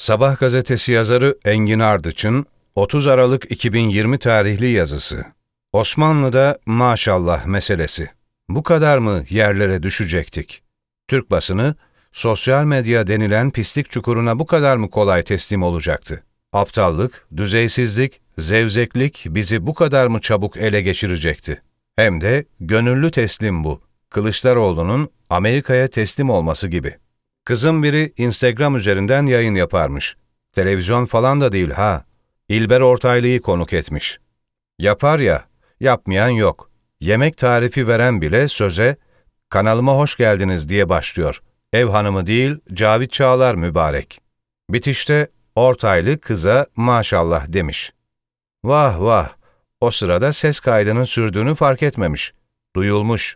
Sabah gazetesi yazarı Engin Ardıç'ın 30 Aralık 2020 tarihli yazısı. Osmanlı'da maşallah meselesi. Bu kadar mı yerlere düşecektik? Türk basını, sosyal medya denilen pislik çukuruna bu kadar mı kolay teslim olacaktı? Aptallık, düzeysizlik, zevzeklik bizi bu kadar mı çabuk ele geçirecekti? Hem de gönüllü teslim bu. Kılıçdaroğlu'nun Amerika'ya teslim olması gibi. Kızım biri Instagram üzerinden yayın yaparmış. Televizyon falan da değil ha. İlber Ortaylı'yı konuk etmiş. Yapar ya, yapmayan yok. Yemek tarifi veren bile söze, "Kanalıma hoş geldiniz" diye başlıyor. Ev hanımı değil, Cavit Çağlar mübarek. Bitişte Ortaylı kıza maşallah demiş. Vah vah, o sırada ses kaydının sürdüğünü fark etmemiş. Duyulmuş.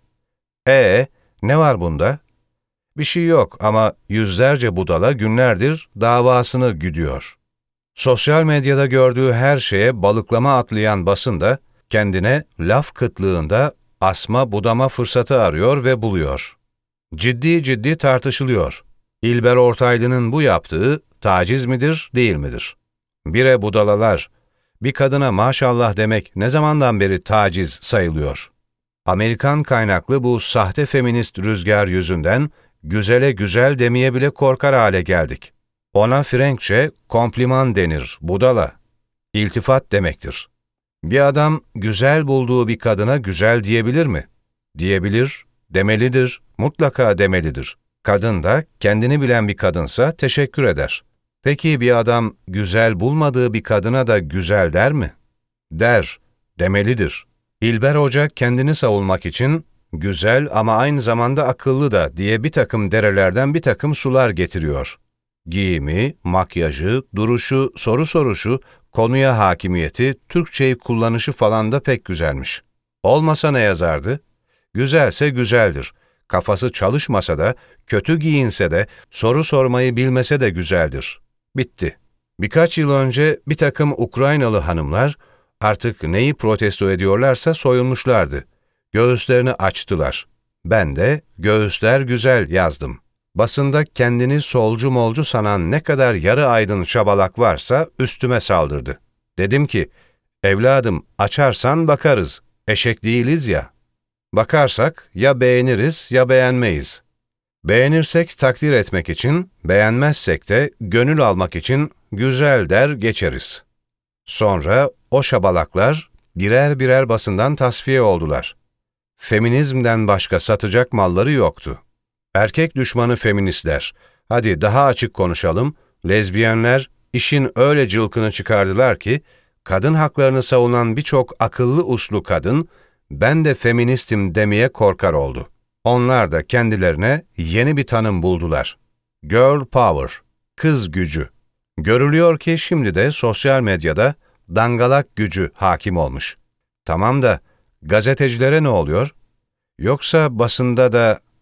Ne var bunda? Bir şey yok ama yüzlerce budala günlerdir davasını güdüyor. Sosyal medyada gördüğü her şeye balıklama atlayan basın da kendine laf kıtlığında asma budama fırsatı arıyor ve buluyor. Ciddi ciddi tartışılıyor. İlber Ortaylı'nın bu yaptığı taciz midir, değil midir? Bire budalalar, bir kadına maşallah demek ne zamandan beri taciz sayılıyor? Amerikan kaynaklı bu sahte feminist rüzgar yüzünden güzele güzel demeye bile korkar hale geldik. Ona Frenkçe kompliman denir, budala. İltifat demektir. Bir adam güzel bulduğu bir kadına güzel diyebilir mi? Diyebilir, demelidir, mutlaka demelidir. Kadın da kendini bilen bir kadınsa teşekkür eder. Peki bir adam güzel bulmadığı bir kadına da güzel der mi? Der, demelidir. İlber Hoca kendini savunmak için güzel ama aynı zamanda akıllı da diye bir takım derelerden bir takım sular getiriyor. Giyimi, makyajı, duruşu, soru soruşu, konuya hakimiyeti, Türkçeyi kullanışı falan da pek güzelmiş. Olmasa ne yazardı? Güzelse güzeldir. Kafası çalışmasa da, kötü giyinse de, soru sormayı bilmese de güzeldir. Bitti. Birkaç yıl önce bir takım Ukraynalı hanımlar, artık neyi protesto ediyorlarsa soyunmuşlardı. Göğüslerini açtılar. Ben de göğüsler güzel yazdım. Basında kendini solcu molcu sanan ne kadar yarı aydın şabalak varsa üstüme saldırdı. Dedim ki, evladım açarsan bakarız, eşek değiliz ya. Bakarsak ya beğeniriz ya beğenmeyiz. Beğenirsek takdir etmek için, beğenmezsek de gönül almak için güzel der geçeriz. Sonra o şabalaklar birer birer basından tasfiye oldular. Feminizmden başka satacak malları yoktu. Erkek düşmanı feministler, hadi daha açık konuşalım, lezbiyenler işin öyle cılkını çıkardılar ki, kadın haklarını savunan birçok akıllı uslu kadın, ben de feministim demeye korkar oldu. Onlar da kendilerine yeni bir tanım buldular. Girl power, kız gücü. Görülüyor ki şimdi de sosyal medyada dangalak gücü hakim olmuş. Tamam da gazetecilere ne oluyor? Yoksa basında da